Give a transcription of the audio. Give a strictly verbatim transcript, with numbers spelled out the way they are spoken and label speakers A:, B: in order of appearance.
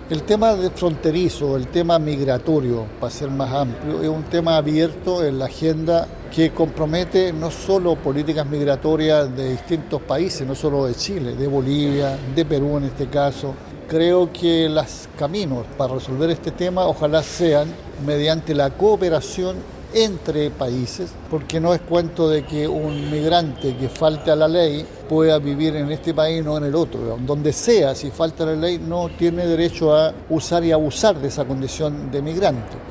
A: El tema de fronterizo, el tema migratorio, para ser más amplio, es un tema abierto en la agenda que compromete no solo políticas migratorias de distintos países, no solo de Chile, de Bolivia, de Perú en este caso. Creo que los caminos para resolver este tema ojalá sean mediante la cooperación entre países, porque no es cuento de que un migrante que falte a la ley pueda vivir en este país y no en el otro. Donde sea, si falta la ley, no tiene derecho a usar y abusar de esa condición de migrante.